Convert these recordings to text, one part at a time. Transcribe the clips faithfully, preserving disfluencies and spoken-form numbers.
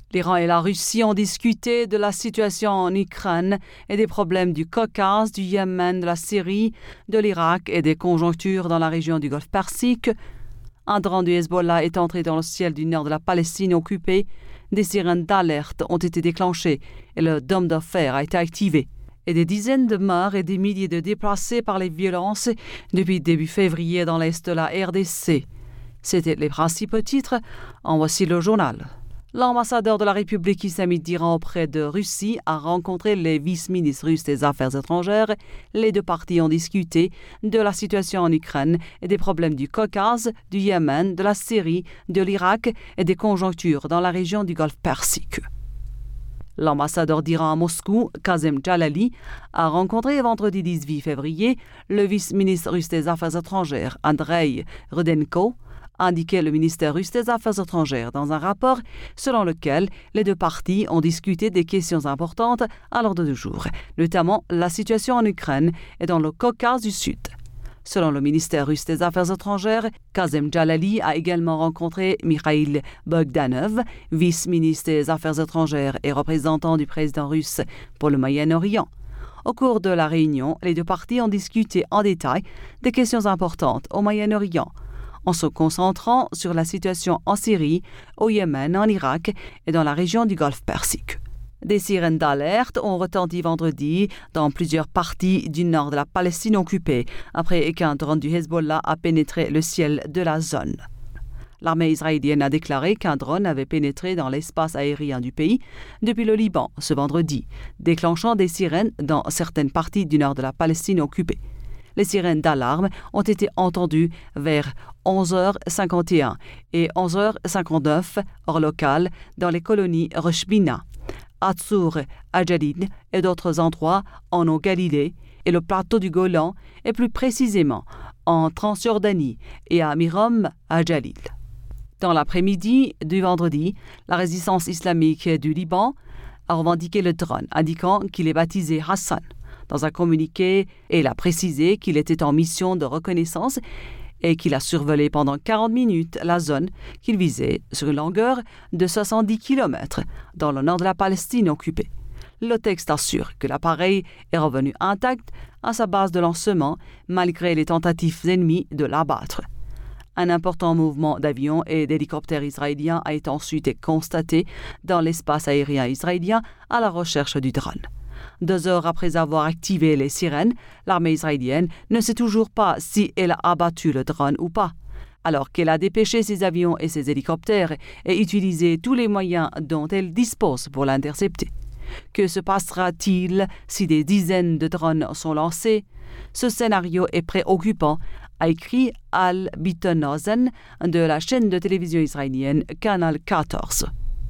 L'Iran et la Russie ont discuté de la situation en Ukraine et des problèmes du Caucase, du Yémen, de la Syrie, de l'Irak et des conjonctures dans la région du Golfe Persique. Un drone du Hezbollah est entré dans le ciel du nord de la Palestine occupée. Des sirènes d'alerte ont été déclenchées et le dôme de fer a été activé. Et des dizaines de morts et des milliers de déplacés par les violences depuis début février dans l'est de la R D C. C'étaient les principaux titres. En voici le journal. L'ambassadeur de la République islamique d'Iran auprès de Russie a rencontré les vice-ministres russes des Affaires étrangères. Les deux parties ont discuté de la situation en Ukraine et des problèmes du Caucase, du Yémen, de la Syrie, de l'Irak et des conjonctures dans la région du Golfe Persique. L'ambassadeur d'Iran à Moscou, Kazem Jalali, a rencontré vendredi dix-huit février le vice-ministre russe des Affaires étrangères, Andrei Rudenko, a indiqué le ministère russe des Affaires étrangères dans un rapport selon lequel les deux parties ont discuté des questions importantes à l'ordre du jour, notamment la situation en Ukraine et dans le Caucase du Sud. Selon le ministère russe des Affaires étrangères, Kazem Jalali a également rencontré Mikhail Bogdanov, vice-ministre des Affaires étrangères et représentant du président russe pour le Moyen-Orient. Au cours de la réunion, les deux parties ont discuté en détail des questions importantes au Moyen-Orient, en se concentrant sur la situation en Syrie, au Yémen, en Irak et dans la région du Golfe Persique. Des sirènes d'alerte ont retenti vendredi dans plusieurs parties du nord de la Palestine occupée, après qu'un drone du Hezbollah a pénétré le ciel de la zone. L'armée israélienne a déclaré qu'un drone avait pénétré dans l'espace aérien du pays depuis le Liban ce vendredi, déclenchant des sirènes dans certaines parties du nord de la Palestine occupée. Les sirènes d'alarme ont été entendues vers onze heures cinquante et un et onze heures cinquante-neuf heure locale dans les colonies Rosh Bina, Hatzour, Ajalil et d'autres endroits en eau Galilée et le plateau du Golan et plus précisément en Transjordanie et à Mirom Ajalil. Dans l'après-midi du vendredi, la résistance islamique du Liban a revendiqué le drone, indiquant qu'il est baptisé Hassan. Dans un communiqué, il a précisé qu'il était en mission de reconnaissance et qu'il a survolé pendant quarante minutes la zone qu'il visait sur une longueur de soixante-dix kilomètres dans le nord de la Palestine occupée. Le texte assure que l'appareil est revenu intact à sa base de lancement malgré les tentatives ennemies de l'abattre. Un important mouvement d'avions et d'hélicoptères israéliens a été ensuite constaté dans l'espace aérien israélien à la recherche du drone. Deux heures après avoir activé les sirènes, l'armée israélienne ne sait toujours pas si elle a abattu le drone ou pas, alors qu'elle a dépêché ses avions et ses hélicoptères et utilisé tous les moyens dont elle dispose pour l'intercepter. Que se passera-t-il si des dizaines de drones sont lancés? Ce scénario est préoccupant, a écrit Al Bittenhausen de la chaîne de télévision israélienne Canal quatorze.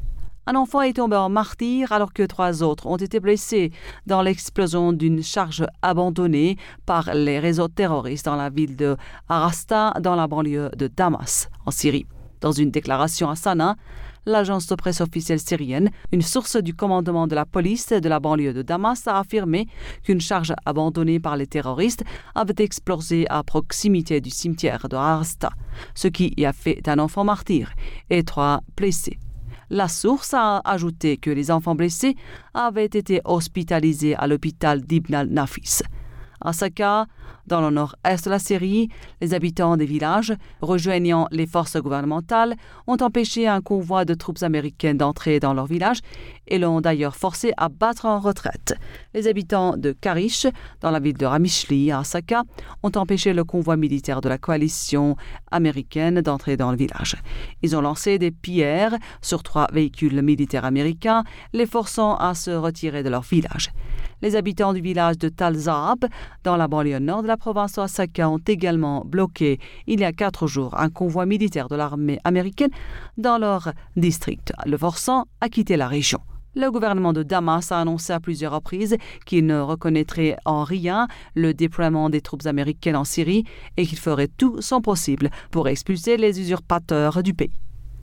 Un enfant est tombé en martyr alors que trois autres ont été blessés dans l'explosion d'une charge abandonnée par les réseaux terroristes dans la ville de Arasta, dans la banlieue de Damas, en Syrie. Dans une déclaration à Sanaa, l'agence de presse officielle syrienne, une source du commandement de la police de la banlieue de Damas a affirmé qu'une charge abandonnée par les terroristes avait explosé à proximité du cimetière de Arasta, ce qui y a fait un enfant martyr et trois blessés. La source a ajouté que les enfants blessés avaient été hospitalisés à l'hôpital d'Ibn al-Nafis. À Saka, dans le nord-est de la Syrie, les habitants des villages, rejoignant les forces gouvernementales, ont empêché un convoi de troupes américaines d'entrer dans leur village et l'ont d'ailleurs forcé à battre en retraite. Les habitants de Karish, dans la ville de Ramishli, à Saka, ont empêché le convoi militaire de la coalition américaine d'entrer dans le village. Ils ont lancé des pierres sur trois véhicules militaires américains, les forçant à se retirer de leur village. Les habitants du village de Tal Zaab, dans la banlieue nord de la province de Saka, ont également bloqué il y a quatre jours un convoi militaire de l'armée américaine dans leur district, le forçant à quitter la région. Le gouvernement de Damas a annoncé à plusieurs reprises qu'il ne reconnaîtrait en rien le déploiement des troupes américaines en Syrie et qu'il ferait tout son possible pour expulser les usurpateurs du pays.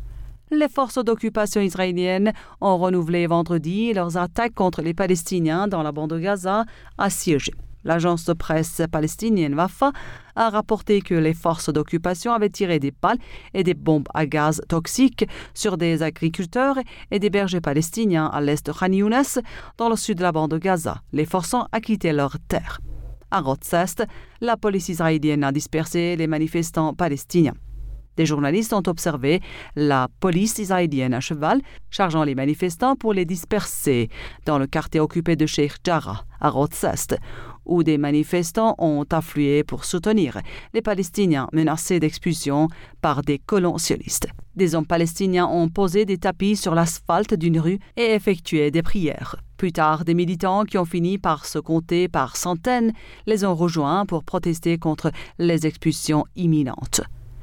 Les forces d'occupation israéliennes ont renouvelé vendredi leurs attaques contre les Palestiniens dans la bande de Gaza assiégée. L'agence de presse palestinienne Wafa a rapporté que les forces d'occupation avaient tiré des balles et des bombes à gaz toxiques sur des agriculteurs et des bergers palestiniens à l'est de Khan Younes, dans le sud de la bande de Gaza, les forçant à quitter leurs terres. À Rotz Est, la police israélienne a dispersé les manifestants palestiniens. Des journalistes ont observé la police israélienne à cheval chargeant les manifestants pour les disperser dans le quartier occupé de Sheikh Jarrah, à Rotz Est, où des manifestants ont afflué pour soutenir les Palestiniens menacés d'expulsion par des colons sionistes. Des hommes palestiniens ont posé des tapis sur l'asphalte d'une rue et effectué des prières. Plus tard, des militants qui ont fini par se compter par centaines les ont rejoints pour protester contre les expulsions imminentes.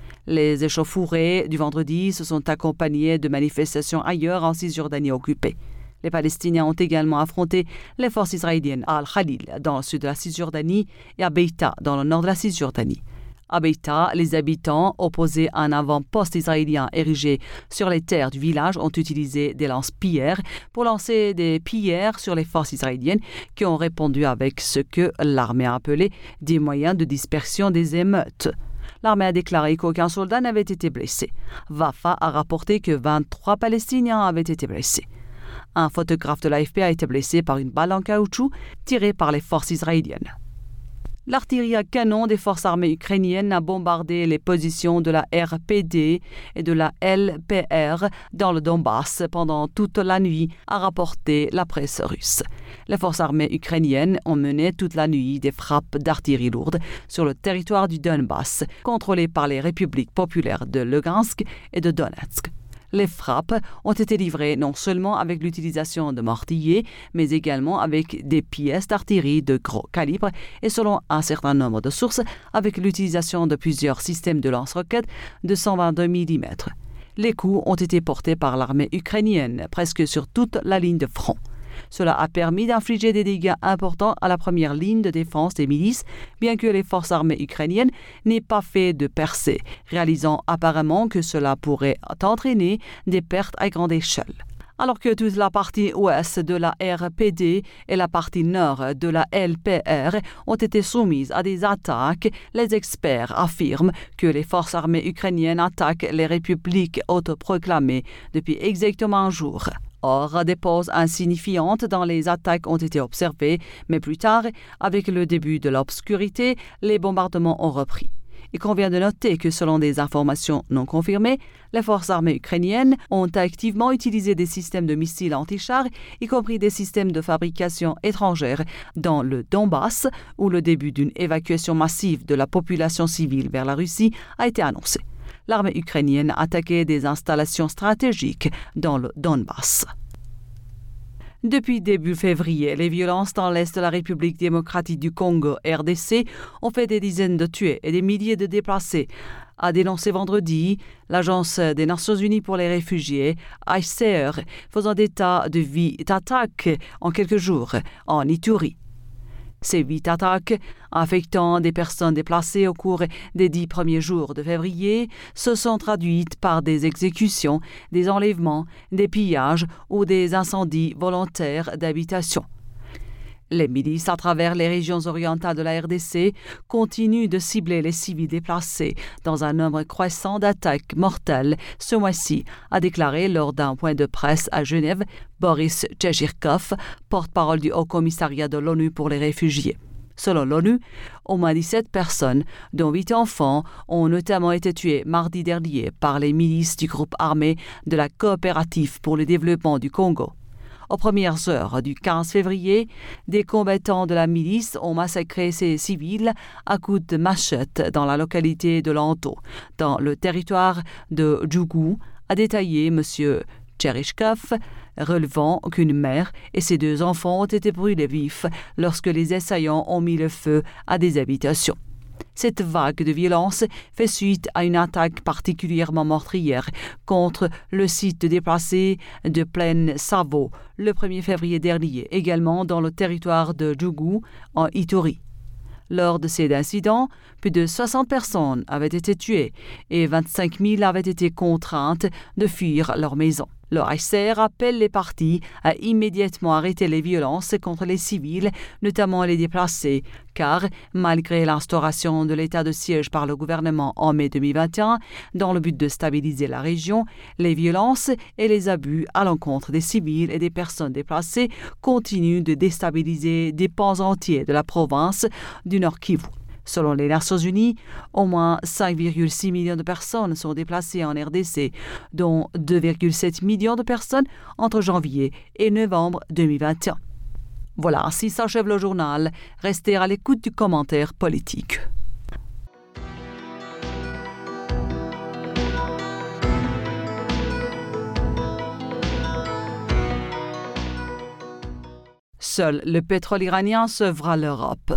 Les échauffourées du vendredi se sont accompagnées de manifestations ailleurs en Cisjordanie occupée. Les Palestiniens ont également affronté les forces israéliennes à Al-Khalil, dans le sud de la Cisjordanie, et à Beïta, dans le nord de la Cisjordanie. À Beïta, les habitants, opposés à un avant-poste israélien érigé sur les terres du village, ont utilisé des lance-pierres pour lancer des pierres sur les forces israéliennes qui ont répondu avec ce que l'armée a appelé des moyens de dispersion des émeutes. L'armée a déclaré qu'aucun soldat n'avait été blessé. Wafa a rapporté que vingt-trois Palestiniens avaient été blessés. Un photographe de l'A F P a été blessé par une balle en caoutchouc tirée par les forces israéliennes. L'artillerie à canon des forces armées ukrainiennes a bombardé les positions de la R P D et de la L P R dans le Donbass pendant toute la nuit, a rapporté la presse russe. Les forces armées ukrainiennes ont mené toute la nuit des frappes d'artillerie lourde sur le territoire du Donbass, contrôlé par les républiques populaires de Lugansk et de Donetsk. Les frappes ont été livrées non seulement avec l'utilisation de mortiers, mais également avec des pièces d'artillerie de gros calibre et selon un certain nombre de sources, avec l'utilisation de plusieurs systèmes de lance-roquettes de cent vingt-deux millimètres. Les coups ont été portés par l'armée ukrainienne, presque sur toute la ligne de front. Cela a permis d'infliger des dégâts importants à la première ligne de défense des milices, bien que les forces armées ukrainiennes n'aient pas fait de percée, réalisant apparemment que cela pourrait entraîner des pertes à grande échelle. Alors que toute la partie ouest de la R P D et la partie nord de la L P R ont été soumises à des attaques, les experts affirment que les forces armées ukrainiennes attaquent les républiques autoproclamées depuis exactement un jour. Or, des pauses insignifiantes dans les attaques ont été observées, mais plus tard, avec le début de l'obscurité, les bombardements ont repris. Il convient de noter que selon des informations non confirmées, les forces armées ukrainiennes ont activement utilisé des systèmes de missiles anti-chars, y compris des systèmes de fabrication étrangère, dans le Donbass, où le début d'une évacuation massive de la population civile vers la Russie a été annoncé. L'armée ukrainienne a attaqué des installations stratégiques dans le Donbass. Depuis début février, les violences dans l'est de la République démocratique du Congo, R D C, ont fait des dizaines de tués et des milliers de déplacés, a dénoncé vendredi l'Agence des Nations Unies pour les réfugiés, H C R, faisant état de huit attaques en quelques jours en Ituri. Ces huit attaques, affectant des personnes déplacées au cours des dix premiers jours de février, se sont traduites par des exécutions, des enlèvements, des pillages ou des incendies volontaires d'habitations. Les milices à travers les régions orientales de la R D C continuent de cibler les civils déplacés dans un nombre croissant d'attaques mortelles ce mois-ci, a déclaré lors d'un point de presse à Genève Boris Tchechirkov, porte-parole du Haut-Commissariat de l'ONU pour les réfugiés. Selon l'ONU, au moins dix-sept personnes, dont huit enfants, ont notamment été tuées mardi dernier par les milices du groupe armé de la Coopérative pour le développement du Congo. Aux premières heures du quinze février, des combattants de la milice ont massacré ces civils à coups de machette dans la localité de Lanto, dans le territoire de Djougou, a détaillé M. Tcherichkov, relevant qu'une mère et ses deux enfants ont été brûlés vifs lorsque les assaillants ont mis le feu à des habitations. Cette vague de violence fait suite à une attaque particulièrement meurtrière contre le site déplacé de Plaine Savo le premier février dernier, également dans le territoire de Djougou, en Ituri. Lors de ces incidents, plus de soixante personnes avaient été tuées et vingt-cinq mille avaient été contraintes de fuir leur maison. L'O A C R appelle les parties à immédiatement arrêter les violences contre les civils, notamment les déplacés, car malgré l'instauration de l'état de siège par le gouvernement en mai deux mille vingt et un, dans le but de stabiliser la région, les violences et les abus à l'encontre des civils et des personnes déplacées continuent de déstabiliser des pans entiers de la province du Nord Kivu. Selon les Nations Unies, au moins cinq virgule six millions de personnes sont déplacées en R D C, dont deux virgule sept millions de personnes entre janvier et novembre deux mille vingt et un. Voilà, ainsi s'achève le journal. Restez à l'écoute du commentaire politique. Seul le pétrole iranien sauvera l'Europe.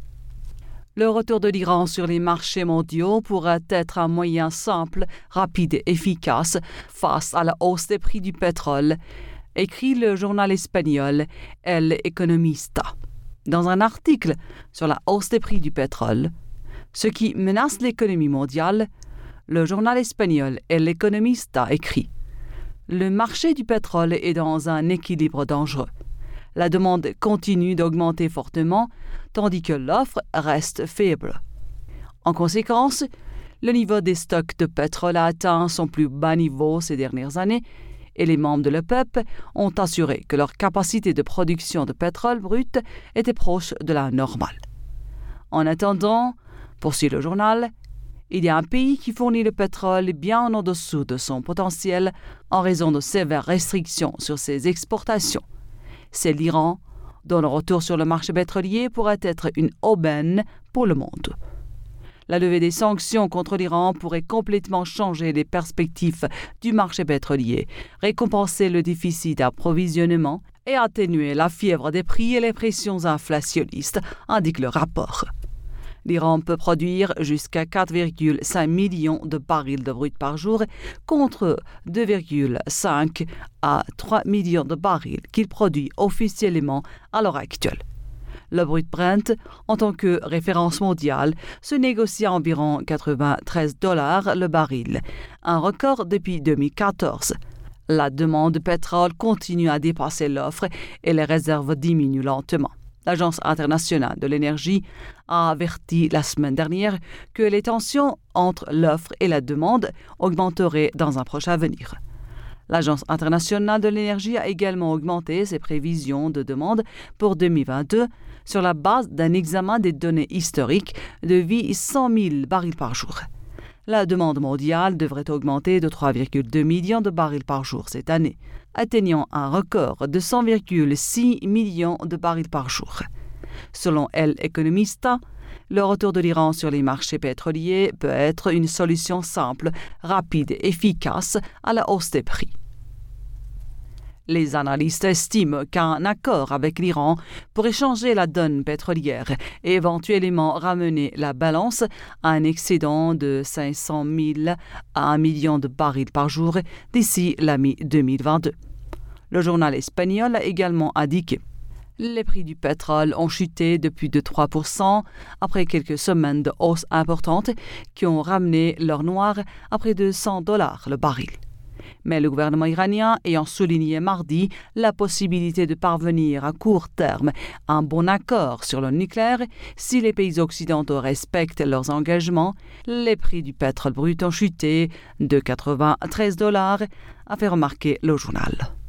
Le retour de l'Iran sur les marchés mondiaux pourrait être un moyen simple, rapide et efficace face à la hausse des prix du pétrole, écrit le journal espagnol El Economista. Dans un article sur la hausse des prix du pétrole, ce qui menace l'économie mondiale, le journal espagnol El Economista écrit « Le marché du pétrole est dans un équilibre dangereux. La demande continue d'augmenter fortement, tandis que l'offre reste faible. En conséquence, le niveau des stocks de pétrole a atteint son plus bas niveau ces dernières années et les membres de l'OPEP ont assuré que leur capacité de production de pétrole brut était proche de la normale. En attendant, poursuit le journal, il y a un pays qui fournit le pétrole bien en dessous de son potentiel en raison de sévères restrictions sur ses exportations. C'est l'Iran, dont le retour sur le marché pétrolier pourrait être une aubaine pour le monde. La levée des sanctions contre l'Iran pourrait complètement changer les perspectives du marché pétrolier, récompenser le déficit d'approvisionnement et atténuer la fièvre des prix et les pressions inflationnistes, indique le rapport. L'Iran peut produire jusqu'à quatre virgule cinq millions de barils de brut par jour contre deux virgule cinq à trois millions de barils qu'il produit officiellement à l'heure actuelle. Le brut Brent, en tant que référence mondiale, se négocie à environ quatre-vingt-treize dollars le baril, un record depuis deux mille quatorze. La demande de pétrole continue à dépasser l'offre et les réserves diminuent lentement. L'Agence internationale de l'énergie a averti la semaine dernière que les tensions entre l'offre et la demande augmenteraient dans un proche avenir. L'Agence internationale de l'énergie a également augmenté ses prévisions de demande pour deux mille vingt-deux sur la base d'un examen des données historiques de cent mille barils par jour. La demande mondiale devrait augmenter de trois virgule deux millions de barils par jour cette année, atteignant un record de cent virgule six millions de barils par jour. Selon El Economista, le retour de l'Iran sur les marchés pétroliers peut être une solution simple, rapide et efficace à la hausse des prix. Les analystes estiment qu'un accord avec l'Iran pourrait changer la donne pétrolière et éventuellement ramener la balance à un excédent de cinq cent mille à un million de barils par jour d'ici la mi-deux mille vingt-deux. Le journal espagnol a également indiqué les prix du pétrole ont chuté de plus de trois pour cent après quelques semaines de hausse importante qui ont ramené l'or noir à près de cent dollars le baril. Mais le gouvernement iranien ayant souligné mardi la possibilité de parvenir à court terme à un bon accord sur le nucléaire si les pays occidentaux respectent leurs engagements, les prix du pétrole brut ont chuté de quatre-vingt-treize dollars, a fait remarquer le journal.